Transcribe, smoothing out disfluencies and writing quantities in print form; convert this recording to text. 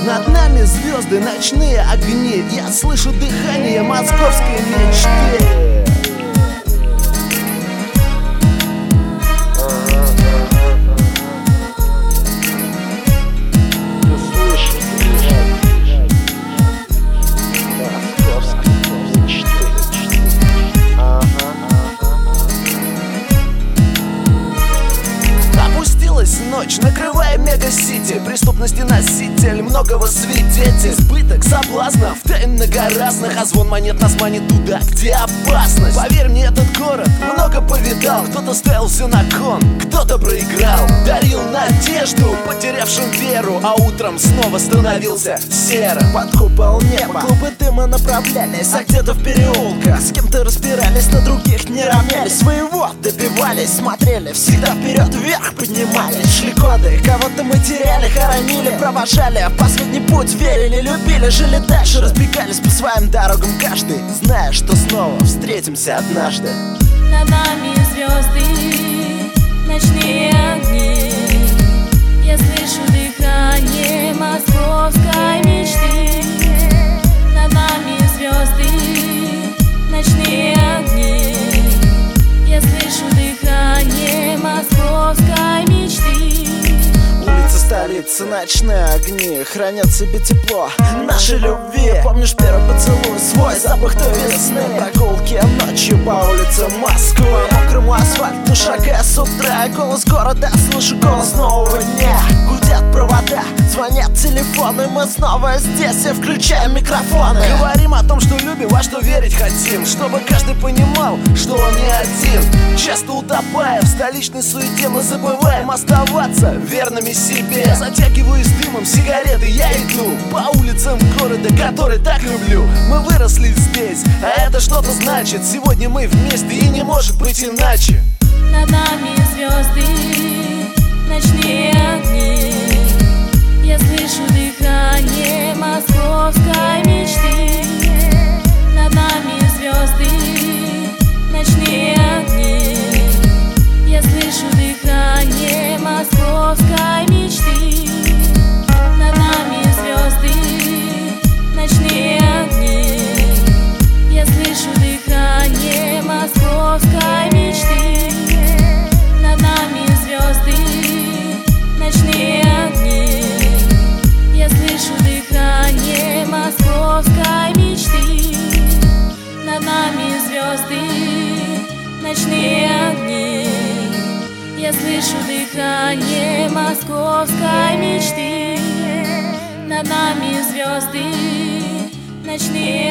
Над нами звезды, ночные огни. Я слышу дыхание московской мечты. Ночь, накрывая мега-сити, преступности носитель, многого свидетель. Избыток соблазнов, тайн многоразных, а звон монет нас манит туда, где опасность. Поверь мне, этот город много повидал. Кто-то ставил все на кон, кто-то проиграл. Дарил надежду потерявшим веру, а утром снова становился серым. Под купол неба клубы дыма направлялись, а где-то в переулках с кем-то распирались, на других не равнялись. Своего добивались, смотрели всегда вперед, вверх поднимались. Шли годы, кого-то мы теряли, хоронили, провожали в последний путь, верили, любили, жили дальше, разбегались по своим дорогам, каждый зная, что снова встретимся однажды. Над нами звезды, ночные огни. Я слышу дыхание московской мечты. Над нами звезды, ночные огни. Я слышу дыхание московской мечты. Улицы столицы, ночные огни хранят в себе тепло нашей любви. Помнишь первый поцелуй, свой запах той весны? Прогулки ночью по улицам Москвы, мокрому асфальту шагая с утра. Голос города, слышу голос нового дня. Гудят провода, звонят телефоны. Мы снова здесь и включаем микрофоны. Говорим о том, что любим, во что верить хотим, чтобы каждый понимал, что он не один. Часто утопая в столичной суете, мы забываем оставаться верными себе. Я затягиваюсь дымом сигареты, я иду по улицам города, который так люблю. Мы выросли здесь, а это что-то значит. Сегодня мы вместе и не может быть иначе. Над нами звезды, ночные огни. Я слышу дыхание московской мечты. Над нами звезды, ночные огни. Я слышу дыхание московской мечты. Над нами звезды, ночные огни. Я слышу дыхание московской мечты. Над нами звезды, ночные огни. Я слышу дыхание московской мечты. Над нами звезды, ночные огни. Я слышу дыхание московской мечты. Над нами звезды, ночные